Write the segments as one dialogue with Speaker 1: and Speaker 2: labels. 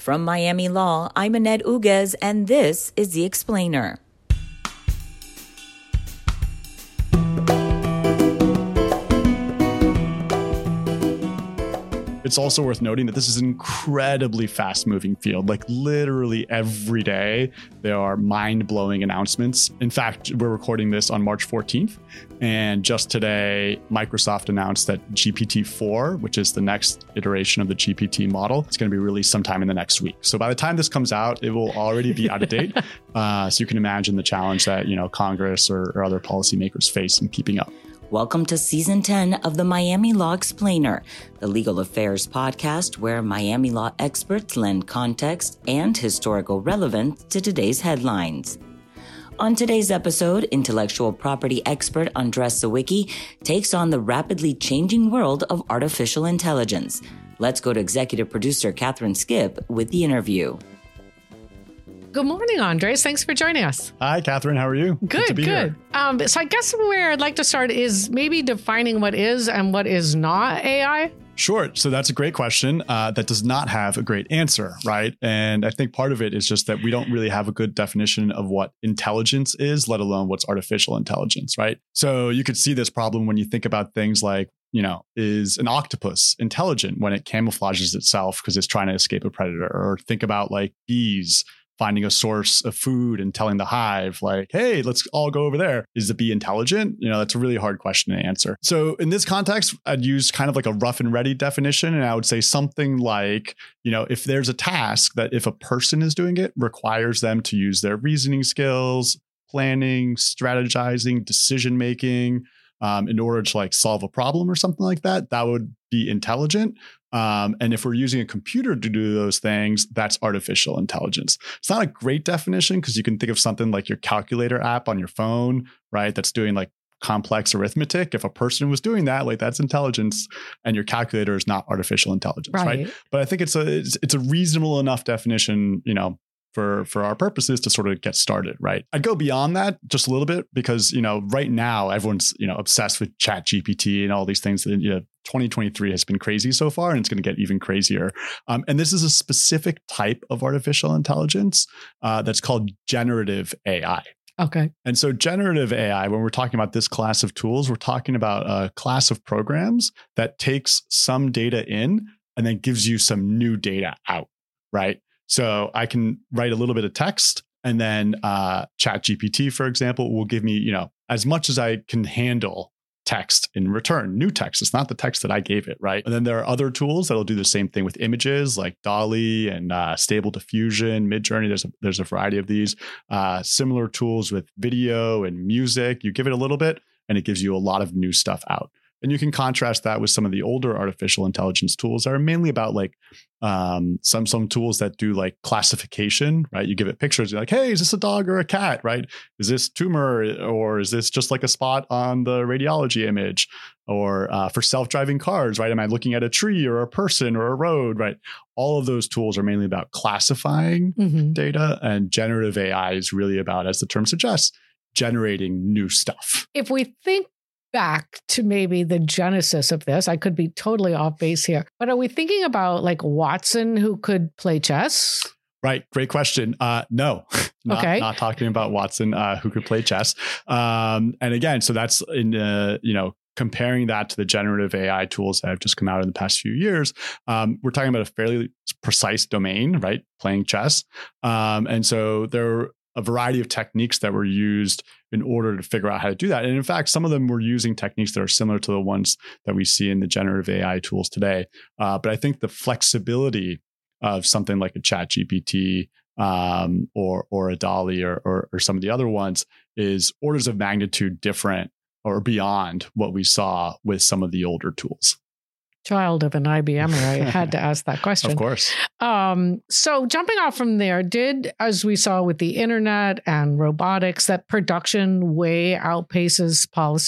Speaker 1: From Miami Law, I'm Annette Uguez, and this is The Explainer.
Speaker 2: It's also worth noting that this is an incredibly fast-moving field. Like literally every day, there are mind-blowing announcements. In fact, we're recording this on March 14th. And just today, Microsoft announced that GPT-4, which is the next iteration of the GPT model, is going to be released sometime in the next week. So by the time this comes out, it will already be out of date. So you can imagine the challenge that, Congress or other policymakers face in keeping up.
Speaker 1: Welcome to Season 10 of the Miami Law Explainer, the legal affairs podcast where Miami law experts lend context and historical relevance to today's headlines. On today's episode, intellectual property expert Andres Sawicki takes on the rapidly changing world of artificial intelligence. Let's go to executive producer Catherine Skip with the interview.
Speaker 3: Good morning, Andres. Thanks for joining us.
Speaker 2: Hi, Catherine. How are you?
Speaker 3: Good to be here. So I guess where I'd like to start is maybe defining what is and what is not AI.
Speaker 2: Sure. So that's a great question that does not have a great answer, right? And I think part of it is just that we don't really have a good definition of what intelligence is, let alone what's artificial intelligence, right? So you could see this problem when you think about things like, is an octopus intelligent when it camouflages itself because it's trying to escape a predator? Or think about like bees finding a source of food and telling the hive like, hey, let's all go over there. Is the bee intelligent? That's a really hard question to answer. So in this context, I'd use kind of like a rough and ready definition. And I would say something like, if there's a task that if a person is doing it requires them to use their reasoning skills, planning, strategizing, decision-making, in order to like solve a problem or something like that, that would be intelligent. And if we're using a computer to do those things, that's artificial intelligence. It's not a great definition because you can think of something like your calculator app on your phone, right? That's doing like complex arithmetic. If a person was doing that, like that's intelligence, and your calculator is not artificial intelligence, right? But I think it's a reasonable enough definition, for our purposes to sort of get started, right? I'd go beyond that just a little bit because, right now everyone's, obsessed with ChatGPT and all these things that, 2023 has been crazy so far, and it's going to get even crazier. And this is a specific type of artificial intelligence that's called generative AI.
Speaker 3: Okay.
Speaker 2: And so generative AI, when we're talking about this class of tools, we're talking about a class of programs that takes some data in and then gives you some new data out, right? So I can write a little bit of text, and then ChatGPT, for example, will give me, as much as I can handle text in return, new text. It's not the text that I gave it, right? And then there are other tools that'll do the same thing with images like DALL-E and Stable Diffusion, Midjourney. There's a variety of these. Similar tools with video and music. You give it a little bit, and it gives you a lot of new stuff out. And you can contrast that with some of the older artificial intelligence tools that are mainly about like some tools that do like classification, right? You give it pictures, you're like, hey, is this a dog or a cat, right? Is this tumor, or is this just like a spot on the radiology image? Or for self-driving cars, right? Am I looking at a tree or a person or a road, right? All of those tools are mainly about classifying data, and generative AI is really about, as the term suggests, generating new stuff.
Speaker 3: If we think back to maybe the genesis of this, I could be totally off base here, but are we thinking about like Watson who could play chess?
Speaker 2: Right. Great question. No, not talking about Watson who could play chess. And again, so that's in, comparing that to the generative AI tools that have just come out in the past few years. We're talking about a fairly precise domain, right? Playing chess. And so there are a variety of techniques that were used in order to figure out how to do that. And in fact, some of them were using techniques that are similar to the ones that we see in the generative AI tools today. But I think the flexibility of something like a ChatGPT or a DALL-E or some of the other ones is orders of magnitude different or beyond what we saw with some of the older tools.
Speaker 3: Child of an IBMer, I had to ask that question.
Speaker 2: Of course.
Speaker 3: So jumping off from there, as we saw with the internet and robotics, that production way outpaces policy?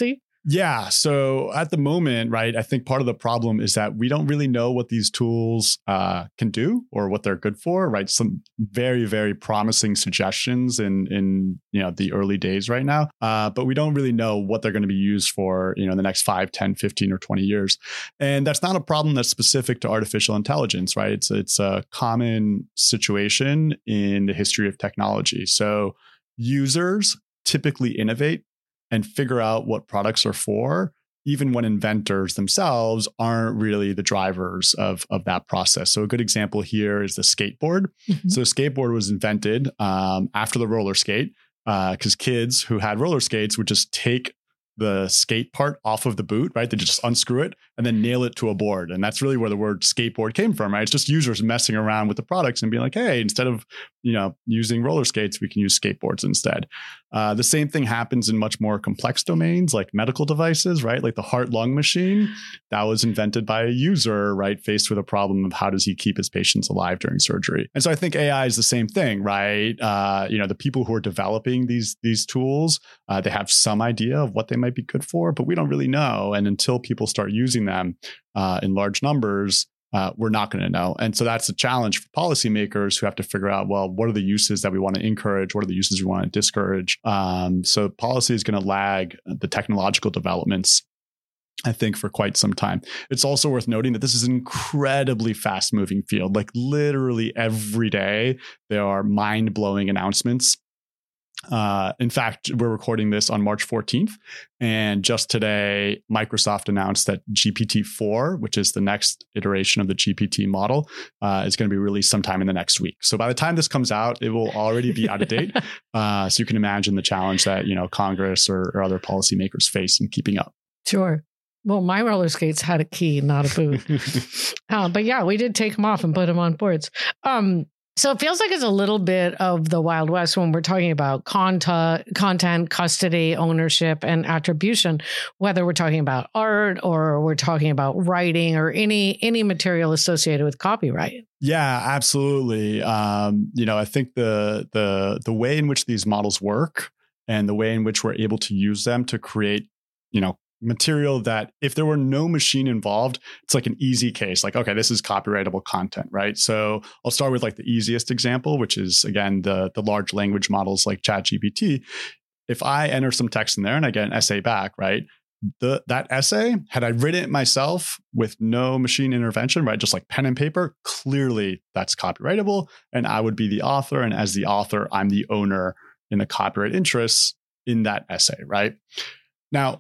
Speaker 2: Yeah. So at the moment, right, I think part of the problem is that we don't really know what these tools can do or what they're good for, right? Some very, very promising suggestions in the early days right now. But we don't really know what they're going to be used for, in the next 5, 10, 15, or 20 years. And that's not a problem that's specific to artificial intelligence, right? It's a common situation in the history of technology. So users typically innovate and figure out what products are for, even when inventors themselves aren't really the drivers of that process. So a good example here is the skateboard. Mm-hmm. So the skateboard was invented after the roller skate because kids who had roller skates would just take the skate part off of the boot, right? They just unscrew it and then nail it to a board. And that's really where the word skateboard came from, right? It's just users messing around with the products and being like, hey, instead of, using roller skates, we can use skateboards instead. The same thing happens in much more complex domains like medical devices, right? Like the heart-lung machine that was invented by a user, right? Faced with a problem of how does he keep his patients alive during surgery. And so I think AI is the same thing, right? The people who are developing these tools, they have some idea of what they might be good for, but we don't really know. And until people start using them in large numbers, we're not going to know. And so that's a challenge for policymakers who have to figure out, well, what are the uses that we want to encourage? What are the uses we want to discourage? So policy is going to lag the technological developments, I think, for quite some time. It's also worth noting that this is an incredibly fast moving field. Like literally every day, there are mind-blowing announcements. In fact, we're recording this on March 14th. And just today, Microsoft announced that GPT-4, which is the next iteration of the GPT model, is going to be released sometime in the next week. So by the time this comes out, it will already be out of date. So you can imagine the challenge that, Congress or other policymakers face in keeping up.
Speaker 3: Sure. Well, my roller skates had a key, not a boot. But yeah, we did take them off and put them on boards. So it feels like it's a little bit of the Wild West when we're talking about content, custody, ownership, and attribution, whether we're talking about art or we're talking about writing or any material associated with copyright.
Speaker 2: Yeah, absolutely. I think the way in which these models work and the way in which we're able to use them to create, material that if there were no machine involved, it's like an easy case. Like, okay, this is copyrightable content, right? So I'll start with like the easiest example, which is again, the large language models like ChatGPT. If I enter some text in there and I get an essay back, right? That essay, had I written it myself with no machine intervention, right? Just like pen and paper, clearly that's copyrightable and I would be the author. And as the author, I'm the owner in the copyright interests in that essay, right? Now,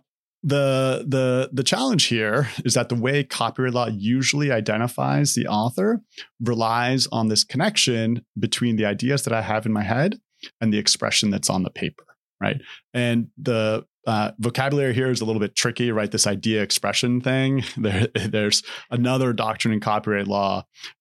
Speaker 2: the challenge here is that the way copyright law usually identifies the author relies on this connection between the ideas that I have in my head and the expression that's on the paper, right? And the vocabulary here is a little bit tricky, right? This idea expression thing. There's another doctrine in copyright law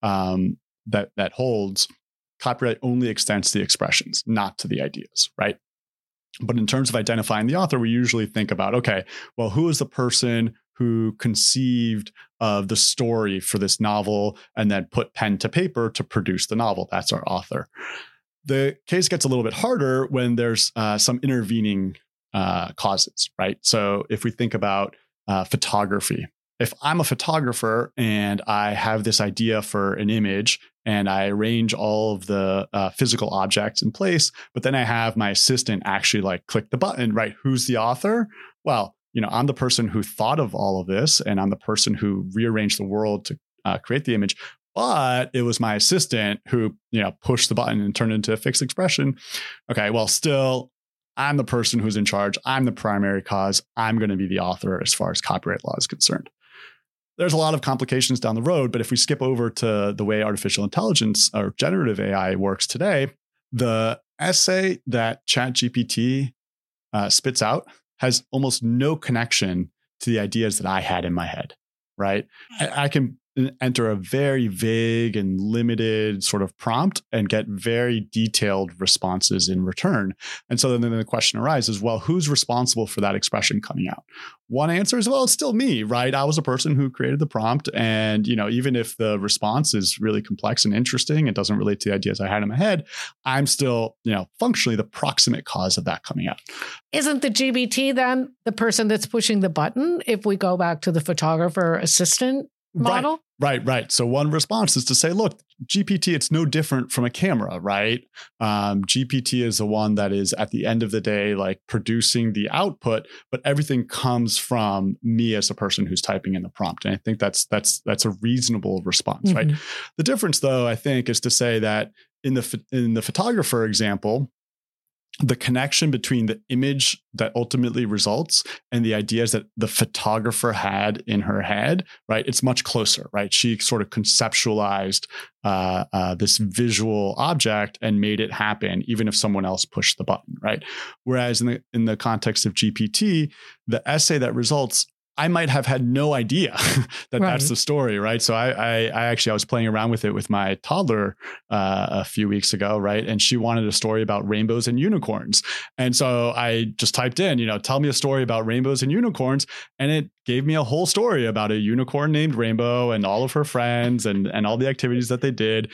Speaker 2: that holds copyright only extends to the expressions, not to the ideas, right? But in terms of identifying the author, we usually think about, okay, well, who is the person who conceived of the story for this novel and then put pen to paper to produce the novel? That's our author. The case gets a little bit harder when there's some intervening causes, right? So if we think about photography, if I'm a photographer and I have this idea for an image and I arrange all of the physical objects in place, but then I have my assistant actually like click the button, right? Who's the author? Well, I'm the person who thought of all of this and I'm the person who rearranged the world to create the image. But it was my assistant who, pushed the button and turned it into a fixed expression. Okay, well, still, I'm the person who's in charge. I'm the primary cause. I'm going to be the author as far as copyright law is concerned. There's a lot of complications down the road, but if we skip over to the way artificial intelligence or generative AI works today, the essay that ChatGPT spits out has almost no connection to the ideas that I had in my head, right? I can enter a very vague and limited sort of prompt and get very detailed responses in return. And so then the question arises, well, who's responsible for that expression coming out? One answer is, well, it's still me, right? I was a person who created the prompt. And, even if the response is really complex and interesting, it doesn't relate to the ideas I had in my head, I'm still, functionally the proximate cause of that coming out.
Speaker 3: Isn't the GPT then the person that's pushing the button if we go back to the photographer assistant model?
Speaker 2: Right. So one response is to say, look, GPT, it's no different from a camera, right? GPT is the one that is at the end of the day, like producing the output, but everything comes from me as a person who's typing in the prompt. And I think that's a reasonable response, right? The difference, though, I think, is to say that in the photographer example, the connection between the image that ultimately results and the ideas that the photographer had in her head, right? It's much closer, right? She sort of conceptualized this visual object and made it happen, even if someone else pushed the button, right? Whereas in the context of GPT, the essay that results, I might have had no idea that that's the story, right? So I was playing around with it with my toddler a few weeks ago, right? And she wanted a story about rainbows and unicorns. And so I just typed in, tell me a story about rainbows and unicorns. And it gave me a whole story about a unicorn named Rainbow and all of her friends and all the activities that they did.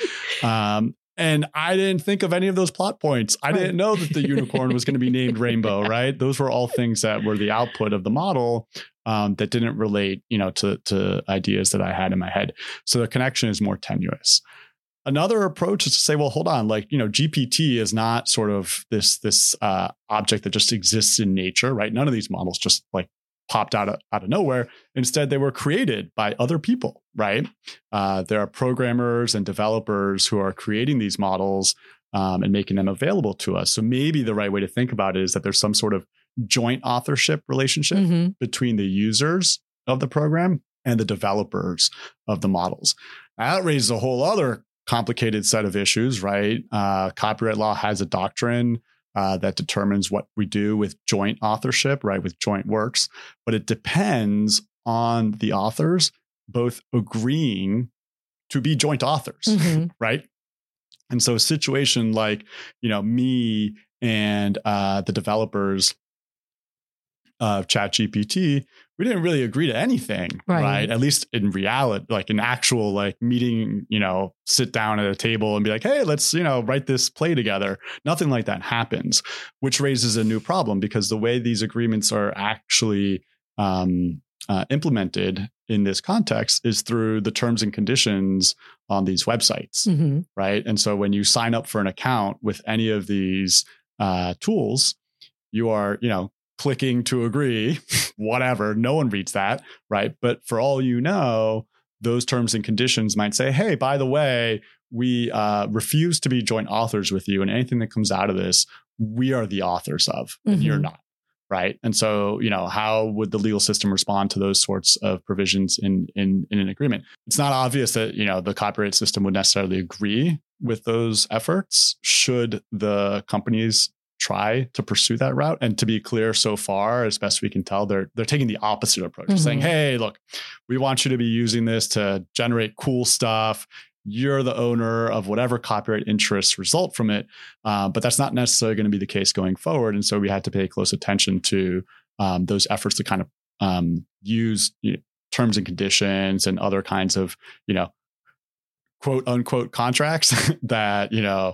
Speaker 2: And I didn't think of any of those plot points. I didn't know that the unicorn was going to be named Rainbow, right? Those were all things that were the output of the model that didn't relate, to ideas that I had in my head. So the connection is more tenuous. Another approach is to say, well, hold on, GPT is not sort of this object that just exists in nature, right? None of these models just popped out of nowhere. Instead, they were created by other people, right? There are programmers and developers who are creating these models and making them available to us. So maybe the right way to think about it is that there's some sort of joint authorship relationship between the users of the program and the developers of the models. Now, that raises a whole other complicated set of issues, right? Copyright law has a doctrine that determines what we do with joint authorship, right? With joint works, but it depends on the authors both agreeing to be joint authors, right? And so a situation like, me and the developers of ChatGPT, we didn't really agree to anything, right? At least in reality, an actual meeting, sit down at a table and be like, hey, let's, write this play together. Nothing like that happens, which raises a new problem because the way these agreements are actually implemented in this context is through the terms and conditions on these websites, right? And so when you sign up for an account with any of these tools, you are, clicking to agree, whatever, no one reads that, right? But for all you know, those terms and conditions might say, hey, by the way, we refuse to be joint authors with you. And anything that comes out of this, we are the authors of, and you're not, right? And so, how would the legal system respond to those sorts of provisions in an agreement? It's not obvious that, the copyright system would necessarily agree with those efforts should the companies try to pursue that route. And to be clear, so far, as best we can tell, they're taking the opposite approach, saying, hey, look, we want you to be using this to generate cool stuff. You're the owner of whatever copyright interests result from it. But that's not necessarily going to be the case going forward. And so we had to pay close attention to those efforts to kind of use terms and conditions and other kinds of, quote unquote contracts that,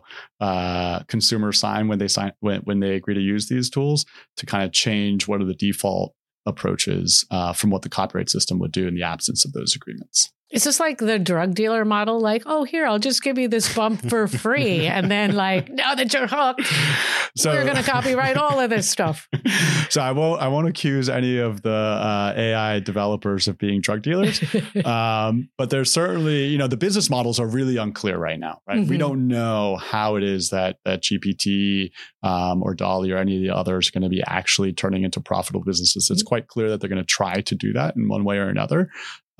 Speaker 2: consumers sign when they agree to use these tools to kind of change what are the default approaches from what the copyright system would do in the absence of those agreements.
Speaker 3: Is this like the drug dealer model? Oh, here, I'll just give you this bump for free. And then now that you're hooked, we're going to copyright all of this stuff.
Speaker 2: So I won't accuse any of the AI developers of being drug dealers. But there's certainly, the business models are really unclear right now, right? We don't know how it is that GPT or DALL-E or any of the others are going to be actually turning into profitable businesses. It's quite clear that they're going to try to do that in one way or another.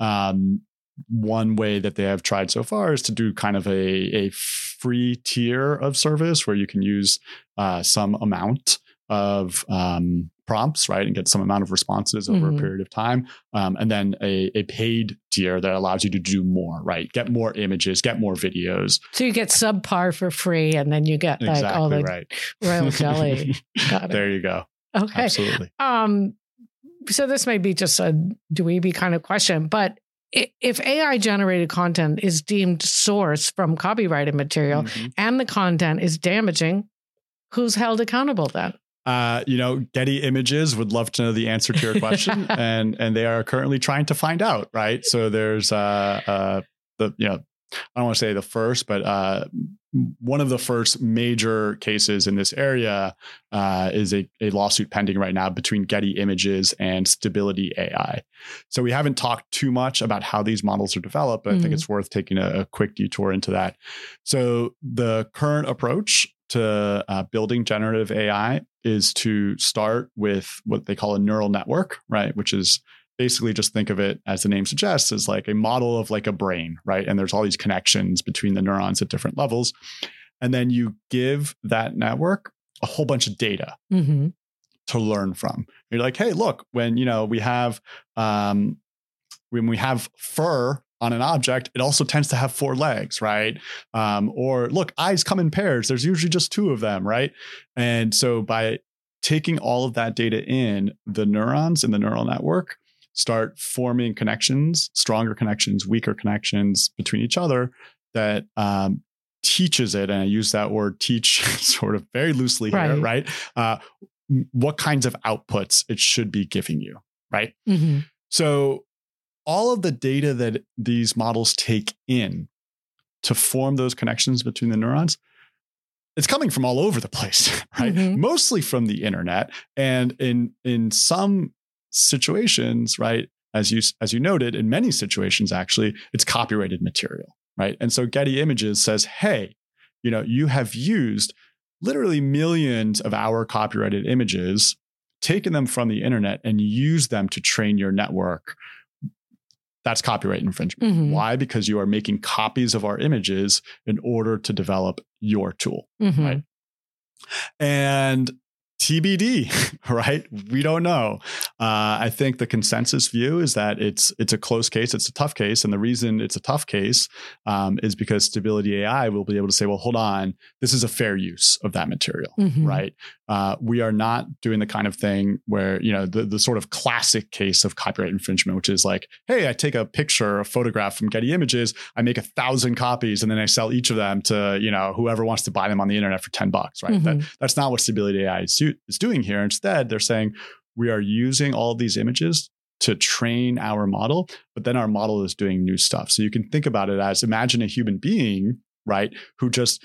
Speaker 2: One way that they have tried so far is to do kind of a free tier of service where you can use some amount of prompts, right, and get some amount of responses over a period of time. And then a paid tier that allows you to do more, right? Get more images, get more videos.
Speaker 3: So you get subpar for free, and then you get like all the royal jelly.
Speaker 2: There you go.
Speaker 3: Okay.
Speaker 2: Absolutely.
Speaker 3: So this may be just a dweeby kind of question, but if AI generated content is deemed source from copyrighted material and the content is damaging, who's held accountable then?
Speaker 2: Getty Images would love to know the answer to your question, and they are currently trying to find out, right? So there's I don't want to say the first, but one of the first major cases in this area is a lawsuit pending right now between Getty Images and Stability AI. So we haven't talked too much about how these models are developed, but I think it's worth taking a quick detour into that. So the current approach to building generative AI is to start with what they call a neural network, right? Which is basically, just think of it, as the name suggests, as like a model of like a brain, right? And there's all these connections between the neurons at different levels. And then you give that network a whole bunch of data to learn from. You're like, hey, look, when we have fur on an object, it also tends to have 4 legs, right? Or look, eyes come in pairs. There's usually just 2 of them, right? And so by taking all of that data in, the neurons in the neural network start forming connections, stronger connections, weaker connections between each other that teaches it, and I use that word teach sort of very loosely here, right? What kinds of outputs it should be giving you, right? So all of the data that these models take in to form those connections between the neurons, it's coming from all over the place, right? Mostly from the internet. And in some situations, right, as you noted, in many situations, actually, it's copyrighted material, right? And so Getty Images says, hey, you have used literally millions of our copyrighted images, taken them from the internet and used them to train your network. That's copyright infringement. Why? Because you are making copies of our images in order to develop your tool, right? And TBD, right? We don't know. I think the consensus view is that it's a close case. It's a tough case. And the reason it's a tough case is because Stability AI will be able to say, well, hold on, this is a fair use of that material, right? We are not doing the kind of thing where, the sort of classic case of copyright infringement, which is like, hey, I take a picture, a photograph from Getty Images, I make 1,000 copies, and then I sell each of them to, whoever wants to buy them on the internet for $10, right? That's not what Stability AI is doing here. Instead, they're saying we are using all of these images to train our model, but then our model is doing new stuff. So you can think about it as, imagine a human being, right, who just,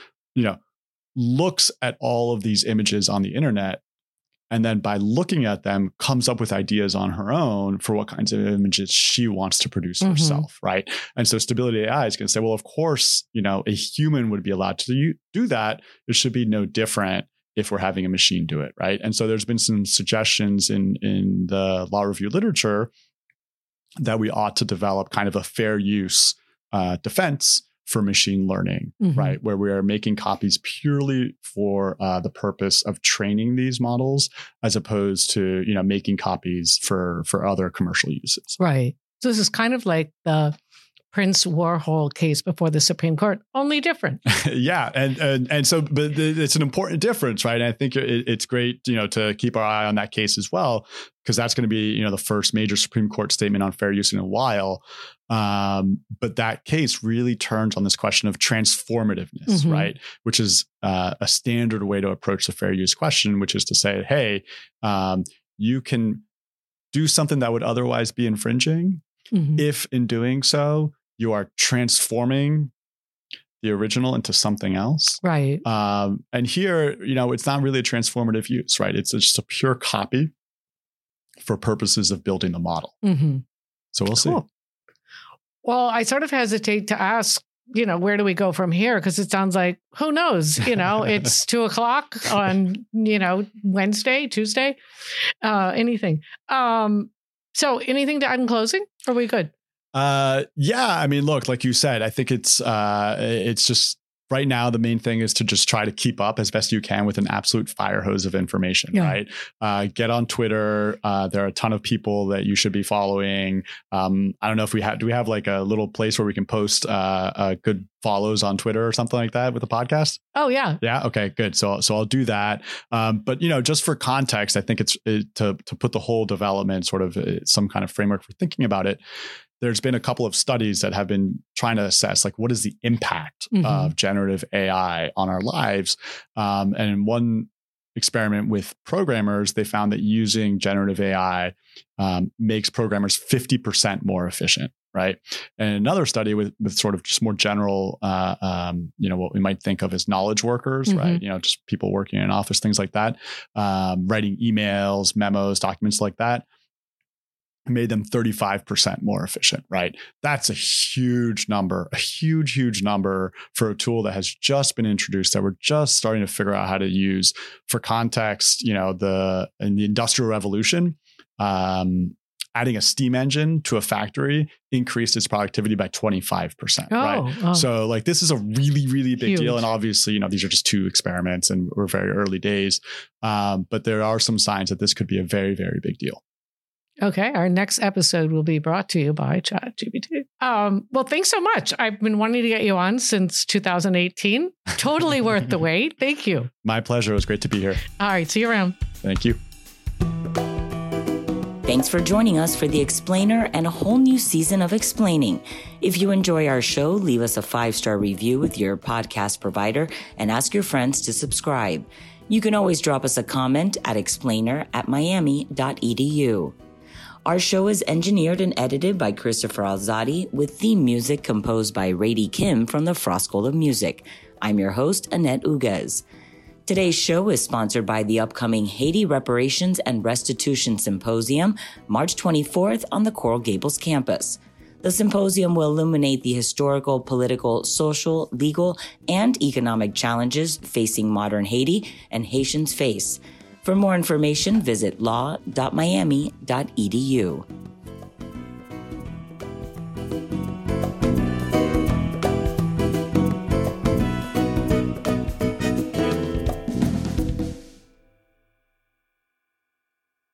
Speaker 2: looks at all of these images on the internet, and then by looking at them comes up with ideas on her own for what kinds of images she wants to produce herself, right? And so Stability AI is going to say, well, of course, a human would be allowed to do that. It should be no different if we're having a machine do it, right? And so there's been some suggestions in the law review literature that we ought to develop kind of a fair use defense for machine learning, right? Where we are making copies purely for the purpose of training these models, as opposed to, making copies for other commercial uses.
Speaker 3: Right. So this is kind of like the Prince Warhol case before the Supreme Court, only different.
Speaker 2: Yeah. And so, but it's an important difference, right? And I think it's great, to keep our eye on that case as well, because that's going to be, the first major Supreme Court statement on fair use in a while. But that case really turns on this question of transformativeness, right? Which is a standard way to approach the fair use question, which is to say, hey, you can do something that would otherwise be infringing if in doing so, you are transforming the original into something else.
Speaker 3: Right.
Speaker 2: And here, it's not really a transformative use, right? It's just a pure copy for purposes of building the model. So we'll see.
Speaker 3: Well, I sort of hesitate to ask, where do we go from here? Because it sounds like, who knows? It's 2:00 on, Wednesday, Tuesday, anything. So anything to add in closing? Are we good?
Speaker 2: Yeah. I mean, look, like you said, I think it's just right now, the main thing is to just try to keep up as best you can with an absolute fire hose of information, right? Get on Twitter. There are a ton of people that you should be following. I don't know if do we have like a little place where we can post good follows on Twitter or something like that with the podcast?
Speaker 3: Oh, yeah.
Speaker 2: Yeah. Okay, good. So I'll do that. But, just for context, I think it's to put the whole development sort of some kind of framework for thinking about it. There's been a couple of studies that have been trying to assess like what is the impact of generative AI on our lives. And in one experiment with programmers, they found that using generative AI makes programmers 50% more efficient. Right. And another study with sort of just more general, what we might think of as knowledge workers, right? Just people working in an office, things like that, writing emails, memos, documents like that, made them 35% more efficient, right? That's a huge number, a huge number for a tool that has just been introduced that we're just starting to figure out how to use. For context, in the Industrial Revolution, adding a steam engine to a factory increased its productivity by 25%. Right. So like this is a really, really big deal. And obviously, these are just 2 experiments and we're very early days. But there are some signs that this could be a very, very big deal.
Speaker 3: Okay. Our next episode will be brought to you by ChatGPT. Well, thanks so much. I've been wanting to get you on since 2018. Totally worth the wait. Thank you.
Speaker 2: My pleasure. It was great to be here.
Speaker 3: All right. See you around.
Speaker 2: Thank you.
Speaker 1: Thanks for joining us for The Explainer and a whole new season of Explaining. If you enjoy our show, leave us a 5-star review with your podcast provider and ask your friends to subscribe. You can always drop us a comment at explainer@miami.edu. Our show is engineered and edited by Christopher Alzadi with theme music composed by Rady Kim from the Frost School of Music. I'm your host, Annette Uguez. Today's show is sponsored by the upcoming Haiti Reparations and Restitution Symposium, March 24th on the Coral Gables campus. The symposium will illuminate the historical, political, social, legal, and economic challenges facing modern Haiti and Haitians face. For more information, visit law.miami.edu.